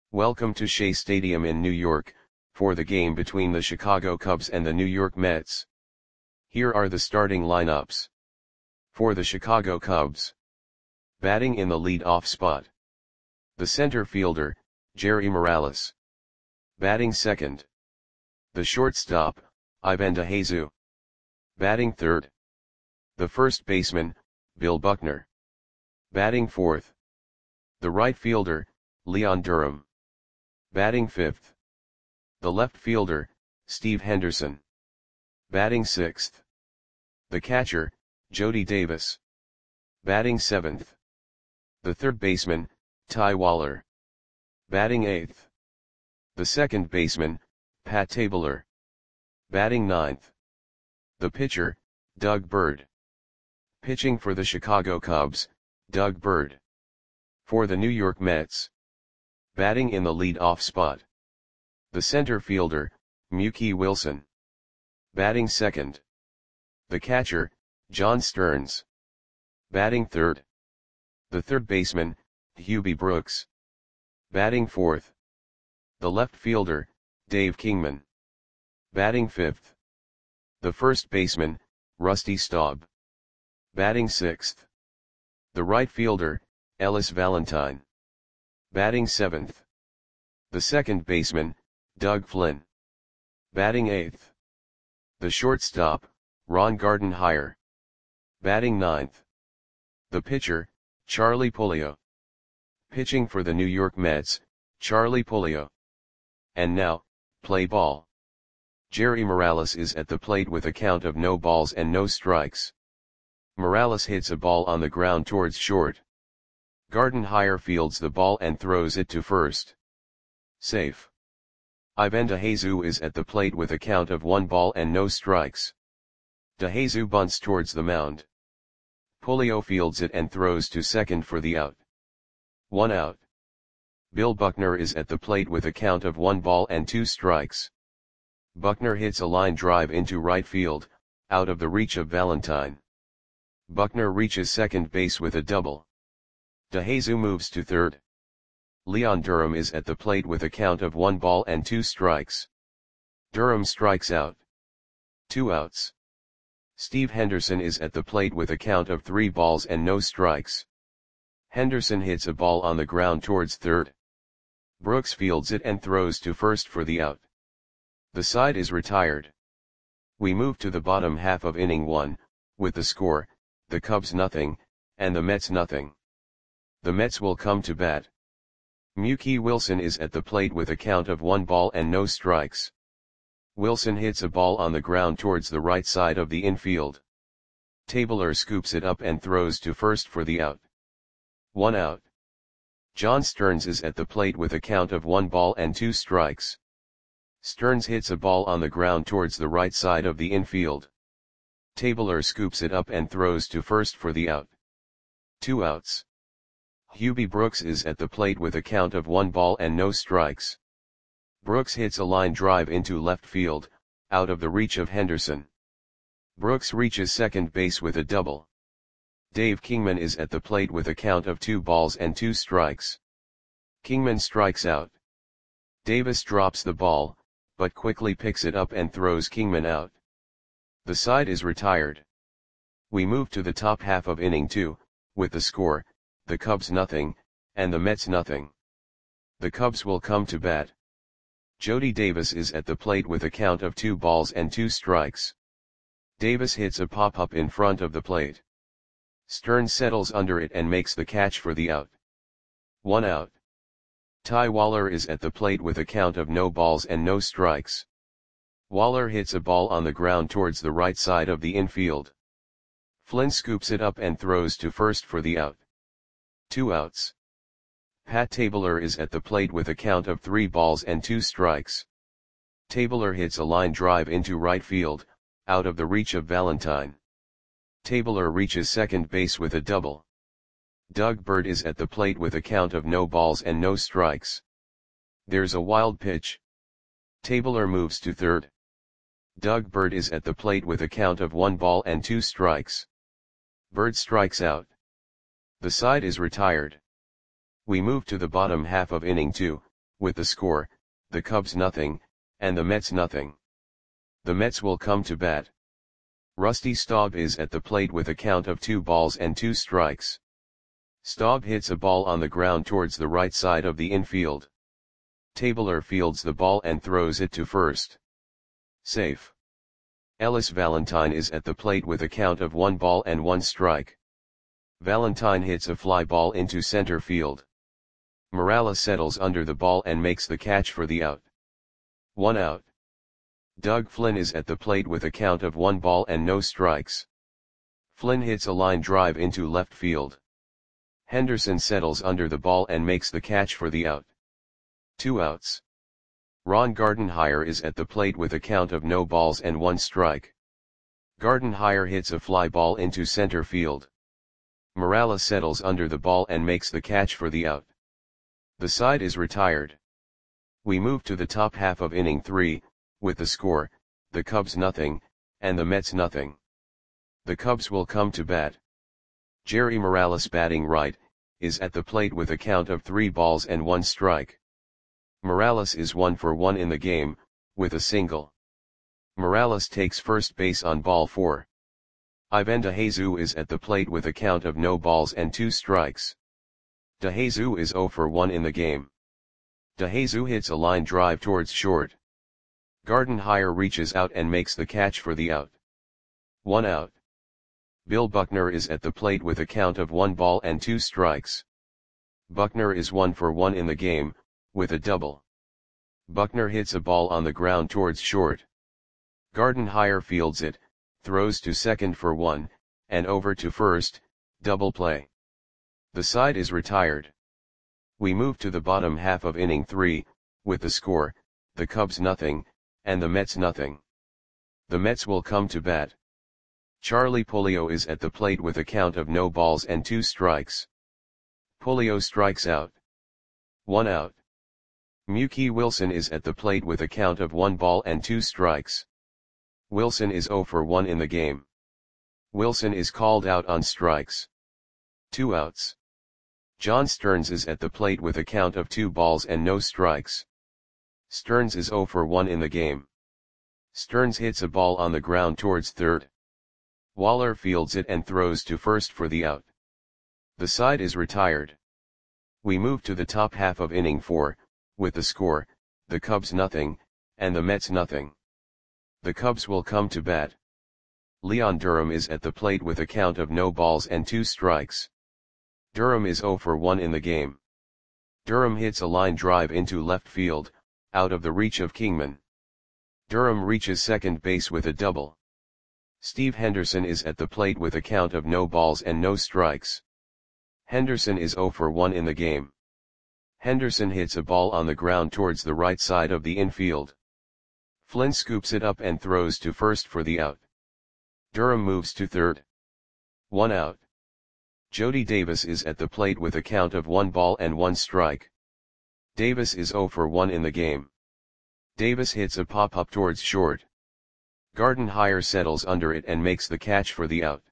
Welcome to Shea Stadium in New York, for the game between the Chicago Cubs and the New York Mets. Here are the starting lineups. For the Chicago Cubs. Batting in the lead-off spot. The center fielder, Jerry Morales. Batting second. The shortstop, Ivan DeJesus. Batting third. The first baseman, Bill Buckner. Batting fourth. The right fielder, Leon Durham. Batting fifth. The left fielder, Steve Henderson. Batting sixth. The catcher, Jody Davis. Batting seventh. The third baseman, Ty Waller. Batting eighth. The second baseman, Pat Tabler. Batting ninth. The pitcher, Doug Bird. Pitching for the Chicago Cubs, Doug Bird. For the New York Mets. Batting in the lead-off spot. The center fielder, Mookie Wilson. Batting second. The catcher, John Stearns. Batting third. The third baseman, Hubie Brooks. Batting fourth. The left fielder, Dave Kingman. Batting fifth. The first baseman, Rusty Staub. Batting sixth. The right fielder, Ellis Valentine. Batting seventh. The second baseman, Doug Flynn. Batting eighth. The shortstop, Ron Gardenhire. Batting ninth. The pitcher, Charlie Puleo. Pitching for the New York Mets, Charlie Puleo. And now, play ball. Jerry Morales is at the plate with a count of no balls and no strikes. Morales hits a ball on the ground towards short. Gardenhire fields the ball and throws it to first. Safe. Ivan DeJesus is at the plate with a count of 1 ball and no strikes. DeJesus bunts towards the mound. Puleo fields it and throws to second for the out. 1 out. Bill Buckner is at the plate with a count of 1 ball and 2 strikes. Buckner hits a line drive into right field, out of the reach of Valentine. Buckner reaches second base with a double. DeJesus moves to third. Leon Durham is at the plate with a count of 1 ball and 2 strikes. Durham strikes out. 2 outs. Steve Henderson is at the plate with a count of 3 balls and no strikes. Henderson hits a ball on the ground towards third. Brooks fields it and throws to first for the out. The side is retired. We move to the bottom half of inning 1, with the score, the Cubs nothing, and the Mets nothing. The Mets will come to bat. Mookie Wilson is at the plate with a count of 1 ball and no strikes. Wilson hits a ball on the ground towards the right side of the infield. Tabler scoops it up and throws to first for the out. 1 out. John Stearns is at the plate with a count of 1 ball and 2 strikes. Stearns hits a ball on the ground towards the right side of the infield. Tabler scoops it up and throws to first for the out. 2 outs. Hubie Brooks is at the plate with a count of 1 ball and no strikes. Brooks hits a line drive into left field, out of the reach of Henderson. Brooks reaches second base with a double. Dave Kingman is at the plate with a count of 2 balls and 2 strikes. Kingman strikes out. Davis drops the ball, but quickly picks it up and throws Kingman out. The side is retired. We move to the top half of inning 2, with the score, the Cubs nothing, and the Mets nothing. The Cubs will come to bat. Jody Davis is at the plate with a count of 2 balls and 2 strikes. Davis hits a pop-up in front of the plate. Stearns settles under it and makes the catch for the out. 1 out. Ty Waller is at the plate with a count of no balls and no strikes. Waller hits a ball on the ground towards the right side of the infield. Flynn scoops it up and throws to first for the out. 2 outs. Pat Tabler is at the plate with a count of 3 balls and 2 strikes. Tabler hits a line drive into right field, out of the reach of Valentine. Tabler reaches second base with a double. Doug Bird is at the plate with a count of no balls and no strikes. There's a wild pitch. Tabler moves to third. Doug Bird is at the plate with a count of 1 ball and 2 strikes. Bird strikes out. The side is retired. We move to the bottom half of inning 2, with the score, the Cubs nothing, and the Mets nothing. The Mets will come to bat. Rusty Staub is at the plate with a count of 2 balls and 2 strikes. Staub hits a ball on the ground towards the right side of the infield. Tabler fields the ball and throws it to first. Safe. Ellis Valentine is at the plate with a count of 1 ball and 1 strike. Valentine hits a fly ball into center field. Morales settles under the ball and makes the catch for the out. 1 out. Doug Flynn is at the plate with a count of 1 ball and no strikes. Flynn hits a line drive into left field. Henderson settles under the ball and makes the catch for the out. 2 outs. Ron Gardenhire is at the plate with a count of no balls and 1 strike. Gardenhire hits a fly ball into center field. Morales settles under the ball and makes the catch for the out. The side is retired. We move to the top half of inning 3, with the score, the Cubs nothing, and the Mets nothing. The Cubs will come to bat. Jerry Morales, batting right, is at the plate with a count of 3 balls and 1 strike. Morales is 1 for 1 in the game, with a single. Morales takes first base on ball 4. Ivan DeJesus is at the plate with a count of no balls and 2 strikes. DeJesus is 0 for 1 in the game. DeJesus hits a line drive towards short. Gardenhire reaches out and makes the catch for the out. 1 out. Bill Buckner is at the plate with a count of 1 ball and 2 strikes. Buckner is 1 for 1 in the game, with a double. Buckner hits a ball on the ground towards short. Gardenhire fields it, throws to second for 1, and over to first, double play. The side is retired. We move to the bottom half of inning 3, with the score, the Cubs nothing, and the Mets nothing. The Mets will come to bat. Charlie Puleo is at the plate with a count of no balls and 2 strikes. Puleo strikes out. 1 out. Mookie Wilson is at the plate with a count of 1 ball and 2 strikes. Wilson is 0 for 1 in the game. Wilson is called out on strikes. 2 outs. John Stearns is at the plate with a count of 2 balls and no strikes. Stearns is 0 for 1 in the game. Stearns hits a ball on the ground towards third. Waller fields it and throws to first for the out. The side is retired. We move to the top half of inning 4, with the score, the Cubs nothing, and the Mets nothing. The Cubs will come to bat. Leon Durham is at the plate with a count of no balls and 2 strikes. Durham is 0 for 1 in the game. Durham hits a line drive into left field, out of the reach of Kingman. Durham reaches second base with a double. Steve Henderson is at the plate with a count of no balls and no strikes. Henderson is 0 for 1 in the game. Henderson hits a ball on the ground towards the right side of the infield. Flynn scoops it up and throws to first for the out. Durham moves to third. 1 out. Jody Davis is at the plate with a count of 1 ball and 1 strike. Davis is 0 for 1 in the game. Davis hits a pop-up towards short. Gardenhire settles under it and makes the catch for the out.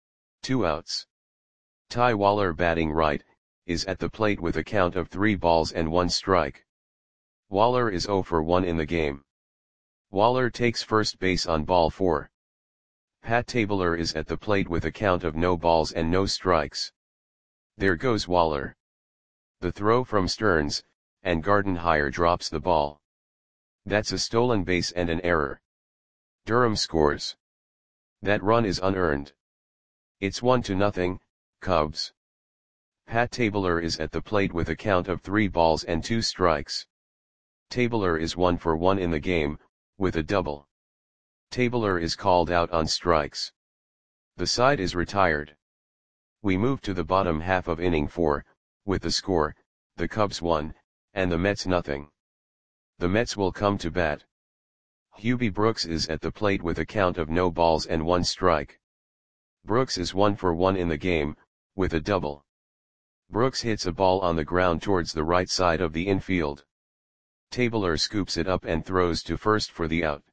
2 outs. Ty Waller, batting right, is at the plate with a count of 3 balls and 1 strike. Waller is 0 for 1 in the game. Waller takes first base on ball 4. Pat Tabler is at the plate with a count of no balls and no strikes. There goes Waller. The throw from Stearns, and Gardenhire drops the ball. That's a stolen base and an error. Durham scores. That run is unearned. It's 1-0, Cubs. Pat Tabler is at the plate with a count of 3 balls and 2 strikes. Tabler is 1 for 1 in the game, with a double. Tabler is called out on strikes. The side is retired. We move to the bottom half of inning 4, with the score, the Cubs 1, and the Mets nothing. The Mets will come to bat. Hubie Brooks is at the plate with a count of no balls and 1 strike. Brooks is 1 for 1 in the game, with a double. Brooks hits a ball on the ground towards the right side of the infield. Tabler scoops it up and throws to first for the out.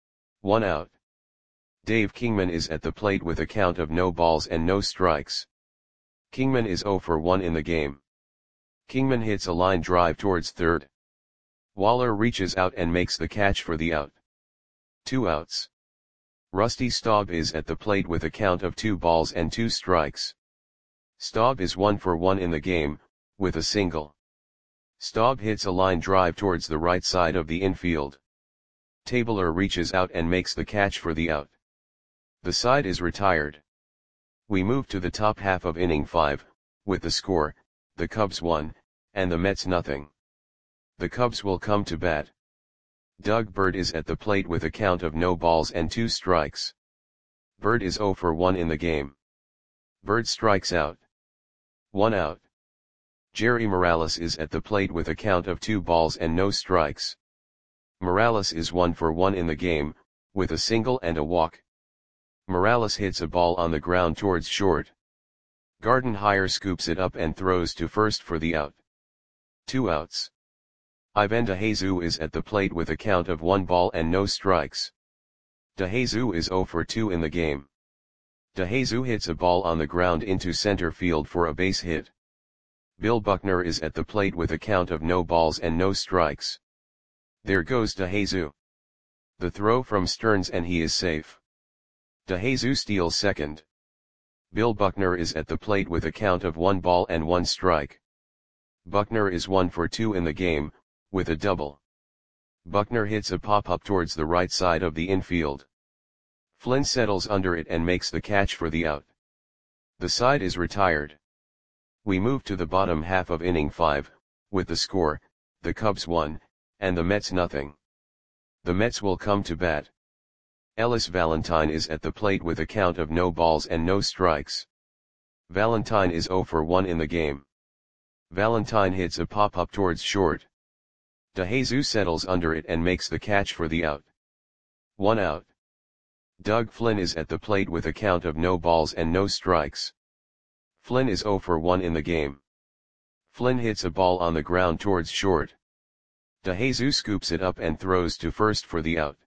1 out. Dave Kingman is at the plate with a count of no balls and no strikes. Kingman is 0 for 1 in the game. Kingman hits a line drive towards third. Waller reaches out and makes the catch for the out. 2 outs. Rusty Staub is at the plate with a count of 2 balls and 2 strikes. Staub is 1 for 1 in the game, with a single. Staub hits a line drive towards the right side of the infield. Tabler reaches out and makes the catch for the out. The side is retired. We move to the top half of inning 5, with the score, the Cubs 1, and the Mets nothing. The Cubs will come to bat. Doug Bird is at the plate with a count of no balls and 2 strikes. Bird is 0 for 1 in the game. Bird strikes out. 1 out. Jerry Morales is at the plate with a count of 2 balls and no strikes. Morales is 1 for 1 in the game, with a single and a walk. Morales hits a ball on the ground towards short. Gardenhire scoops it up and throws to first for the out. 2 outs. Ivan DeJesus is at the plate with a count of 1 ball and no strikes. DeJesus is 0 for 2 in the game. DeJesus hits a ball on the ground into center field for a base hit. Bill Buckner is at the plate with a count of no balls and no strikes. There goes DeJesus. The throw from Stearns and he is safe. DeJesus steals second. Bill Buckner is at the plate with a count of 1 ball and 1 strike. Buckner is 1 for 2 in the game, with a double. Buckner hits a pop-up towards the right side of the infield. Flynn settles under it and makes the catch for the out. The side is retired. We move to the bottom half of inning 5, with the score, the Cubs 1, and the Mets nothing. The Mets will come to bat. Ellis Valentine is at the plate with a count of no balls and no strikes. Valentine is 0 for 1 in the game. Valentine hits a pop-up towards short. DeJesus settles under it and makes the catch for the out. 1 out. Doug Flynn is at the plate with a count of no balls and no strikes. Flynn is 0 for 1 in the game. Flynn hits a ball on the ground towards short. DeJesus scoops it up and throws to first for the out.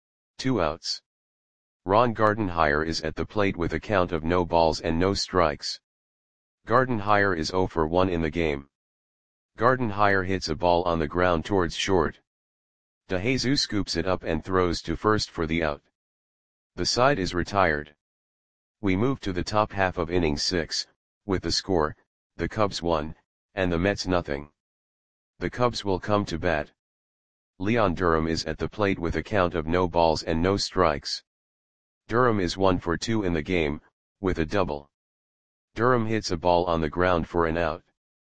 2 outs. Ron Gardenhire is at the plate with a count of no balls and no strikes. Gardenhire is 0 for 1 in the game. Gardenhire hits a ball on the ground towards short. DeJesus scoops it up and throws to first for the out. The side is retired. We move to the top half of inning 6, with the score, the Cubs 1, and the Mets nothing. The Cubs will come to bat. Leon Durham is at the plate with a count of no balls and no strikes. Durham is 1 for 2 in the game, with a double. Durham hits a ball on the ground for an out.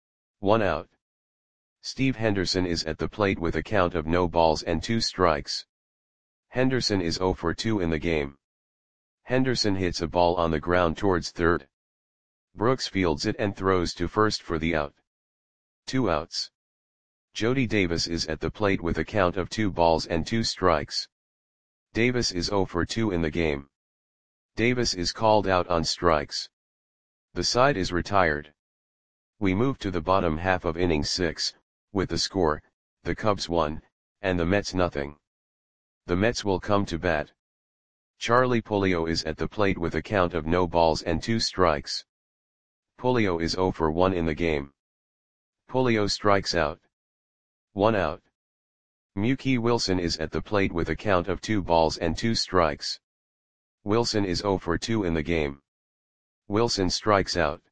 1 out. Steve Henderson is at the plate with a count of no balls and 2 strikes. Henderson is 0 for 2 in the game. Henderson hits a ball on the ground towards third. Brooks fields it and throws to first for the out. 2 outs. Jody Davis is at the plate with a count of 2 balls and 2 strikes. Davis is 0 for 2 in the game. Davis is called out on strikes. The side is retired. We move to the bottom half of inning 6, with the score, the Cubs 1, and the Mets nothing. The Mets will come to bat. Charlie Pulido is at the plate with a count of no balls and 2 strikes. Pulido is 0 for 1 in the game. Pulido strikes out. 1 out. Mookie Wilson is at the plate with a count of 2 balls and 2 strikes. Wilson is 0 for 2 in the game. Wilson strikes out.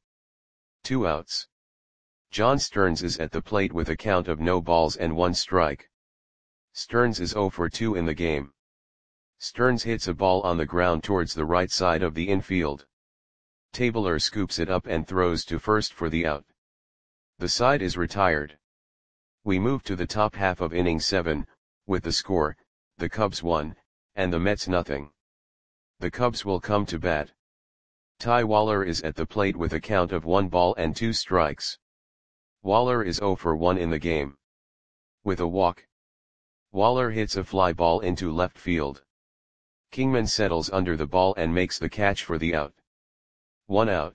2 outs. John Stearns is at the plate with a count of no balls and 1 strike. Stearns is 0 for 2 in the game. Stearns hits a ball on the ground towards the right side of the infield. Tabler scoops it up and throws to first for the out. The side is retired. We move to the top half of inning 7, with the score, the Cubs 1, and the Mets nothing. The Cubs will come to bat. Ty Waller is at the plate with a count of 1 ball and 2 strikes. Waller is 0 for 1 in the game. With a walk. Waller hits a fly ball into left field. Kingman settles under the ball and makes the catch for the out. 1 out.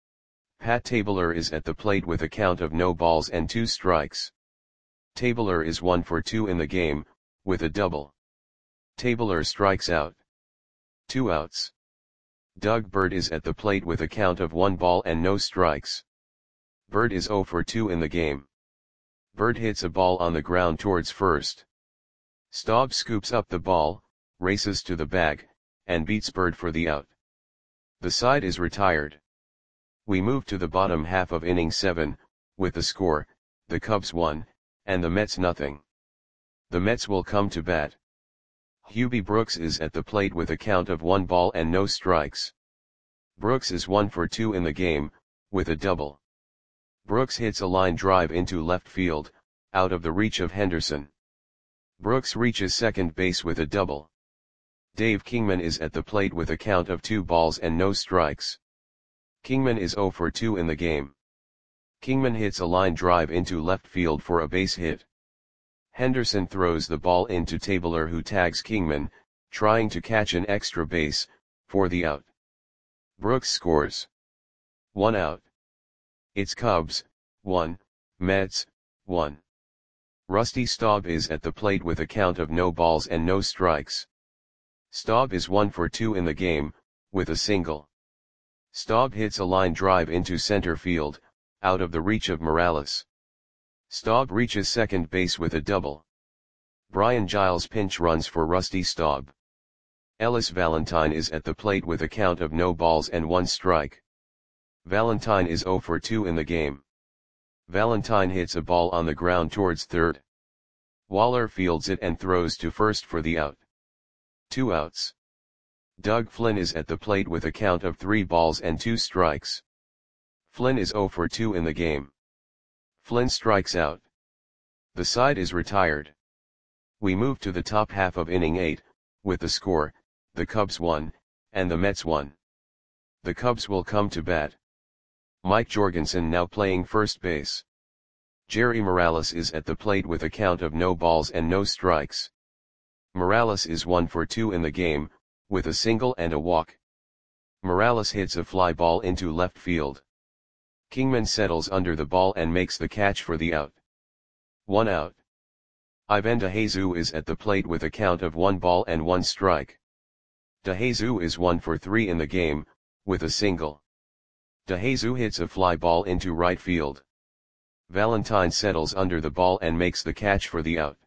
Pat Tabler is at the plate with a count of no balls and 2 strikes. Tabler is 1 for 2 in the game, with a double. Tabler strikes out. 2 outs. Doug Bird is at the plate with a count of 1 ball and no strikes. Bird is 0 for 2 in the game. Bird hits a ball on the ground towards first. Staub scoops up the ball, races to the bag, and beats Bird for the out. The side is retired. We move to the bottom half of inning 7, with the score, the Cubs 1, and the Mets nothing. The Mets will come to bat. Hubie Brooks is at the plate with a count of 1 ball and no strikes. Brooks is 1 for 2 in the game, with a double. Brooks hits a line drive into left field, out of the reach of Henderson. Brooks reaches second base with a double. Dave Kingman is at the plate with a count of 2 balls and no strikes. Kingman is 0 for 2 in the game. Kingman hits a line drive into left field for a base hit. Henderson throws the ball into Tabler, who tags Kingman, trying to catch an extra base, for the out. Brooks scores. 1 out. It's Cubs, 1, Mets, 1. Rusty Staub is at the plate with a count of no balls and no strikes. Staub is 1 for 2 in the game, with a single. Staub hits a line drive into center field, out of the reach of Morales. Staub reaches second base with a double. Brian Giles pinch runs for Rusty Staub. Ellis Valentine is at the plate with a count of no balls and 1 strike. Valentine is 0 for 2 in the game. Valentine hits a ball on the ground towards third. Waller fields it and throws to first for the out. 2 outs. Doug Flynn is at the plate with a count of 3 balls and 2 strikes. Flynn is 0 for 2 in the game. Flynn strikes out. The side is retired. We move to the top half of inning 8, with the score, the Cubs 1, and the Mets 1. The Cubs will come to bat. Mike Jorgensen now playing first base. Jerry Morales is at the plate with a count of no balls and no strikes. Morales is 1 for 2 in the game, with a single and a walk. Morales hits a fly ball into left field. Kingman settles under the ball and makes the catch for the out. 1 out. Ivan DeJesus is at the plate with a count of 1 ball and 1 strike. DeJesus is 1 for 3 in the game, with a single. DeJesus hits a fly ball into right field. Valentine settles under the ball and makes the catch for the out.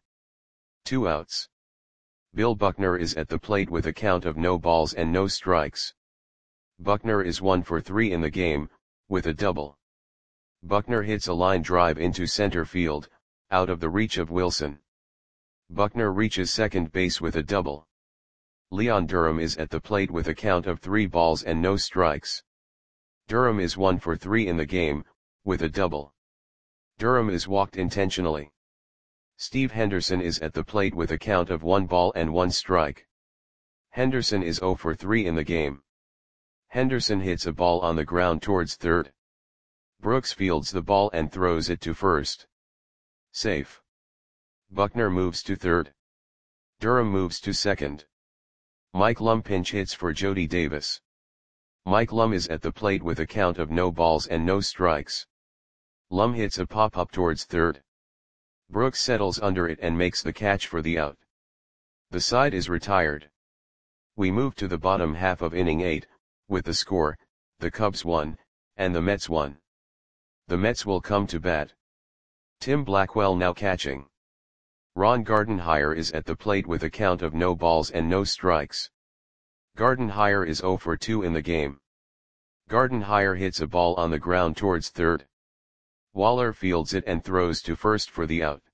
2 outs. Bill Buckner is at the plate with a count of no balls and no strikes. Buckner is 1 for 3 in the game, with a double. Buckner hits a line drive into center field, out of the reach of Wilson. Buckner reaches second base with a double. Leon Durham is at the plate with a count of 3 balls and no strikes. Durham is 1 for 3 in the game, with a double. Durham is walked intentionally. Steve Henderson is at the plate with a count of 1 ball and 1 strike. Henderson is 0 for 3 in the game. Henderson hits a ball on the ground towards third. Brooks fields the ball and throws it to first. Safe. Buckner moves to third. Durham moves to second. Mike Lum pinch hits for Jody Davis. Mike Lum is at the plate with a count of no balls and no strikes. Lum hits a pop-up towards third. Brooks settles under it and makes the catch for the out. The side is retired. We move to the bottom half of inning 8, with the score, the Cubs 1, and the Mets 1. The Mets will come to bat. Tim Blackwell now catching. Ron Gardenhire is at the plate with a count of no balls and no strikes. Gardenhire is 0 for 2 in the game. Gardenhire hits a ball on the ground towards third. Waller fields it and throws to first for the out.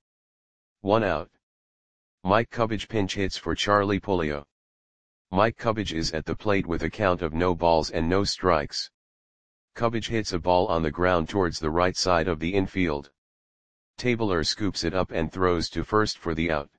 1 out. Mike Cubbage pinch hits for Charlie Puleo. Mike Cubbage is at the plate with a count of no balls and no strikes. Cubbage hits a ball on the ground towards the right side of the infield. Tabler scoops it up and throws to first for the out.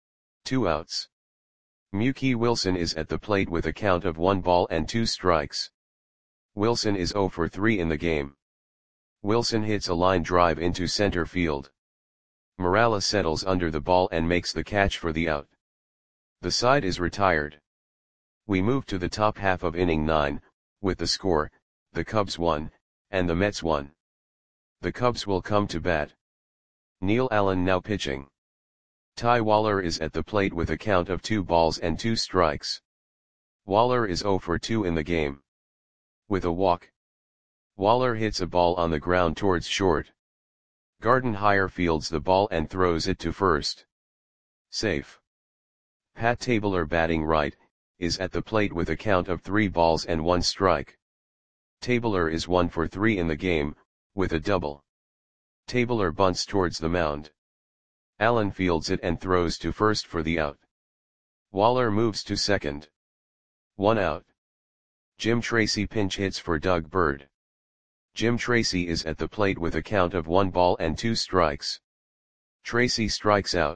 2 outs. Mookie Wilson is at the plate with a count of 1 ball and 2 strikes. Wilson is 0 for 3 in the game. Wilson hits a line drive into center field. Morales settles under the ball and makes the catch for the out. The side is retired. We move to the top half of inning 9, with the score, the Cubs 1, and the Mets 1. The Cubs will come to bat. Neil Allen now pitching. Ty Waller is at the plate with a count of 2 balls and 2 strikes. Waller is 0 for 2 in the game. With a walk. Waller hits a ball on the ground towards short. Gardenhire fields the ball and throws it to first. Safe. Pat Tabler batting right, is at the plate with a count of 3 balls and 1 strike. Tabler is 1 for 3 in the game, with a double. Tabler bunts towards the mound. Allen fields it and throws to first for the out. Waller moves to second. 1 out. Jim Tracy pinch hits for Doug Bird. Jim Tracy is at the plate with a count of 1 ball and 2 strikes. Tracy strikes out.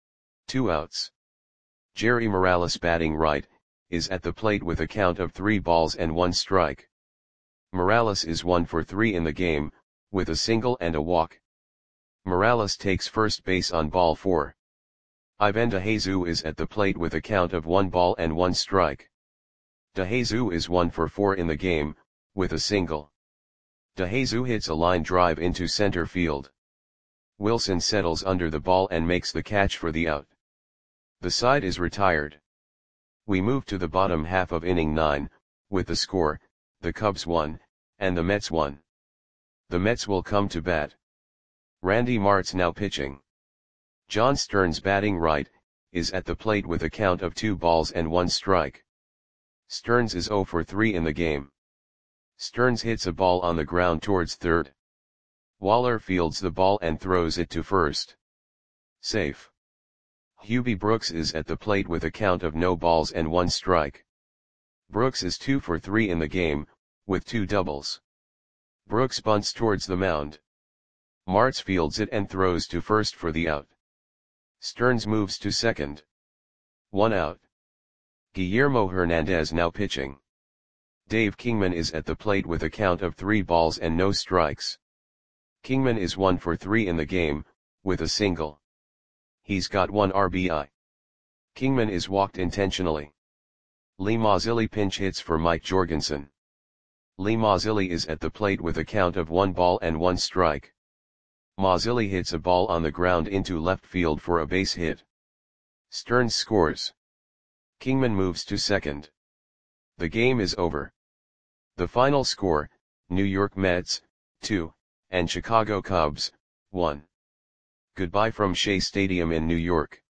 2 outs. Jerry Morales batting right, is at the plate with a count of 3 balls and 1 strike. Morales is 1 for 3 in the game, with a single and a walk. Morales takes first base on ball 4. Ivan DeJesus is at the plate with a count of 1 ball and 1 strike. DeJesus is 1 for 4 in the game, with a single. DeJesus hits a line drive into center field. Wilson settles under the ball and makes the catch for the out. The side is retired. We move to the bottom half of inning 9, with the score, the Cubs 1, and the Mets 1. The Mets will come to bat. Randy Martz now pitching. John Stearns batting right, is at the plate with a count of 2 balls and 1 strike. Stearns is 0 for 3 in the game. Stearns hits a ball on the ground towards third. Waller fields the ball and throws it to first. Safe. Hubie Brooks is at the plate with a count of no balls and 1 strike. Brooks is 2 for 3 in the game, with 2 doubles. Brooks bunts towards the mound. Martz fields it and throws to first for the out. Stearns moves to second. 1 out. Guillermo Hernandez now pitching. Dave Kingman is at the plate with a count of 3 balls and no strikes. Kingman is 1 for 3 in the game, with a single. He's got 1 RBI. Kingman is walked intentionally. Lee Mazzilli pinch hits for Mike Jorgensen. Lee Mazzilli is at the plate with a count of 1 ball and 1 strike. Mazzilli hits a ball on the ground into left field for a base hit. Stearns scores. Kingman moves to second. The game is over. The final score, New York Mets, 2, and Chicago Cubs, 1. Goodbye from Shea Stadium in New York.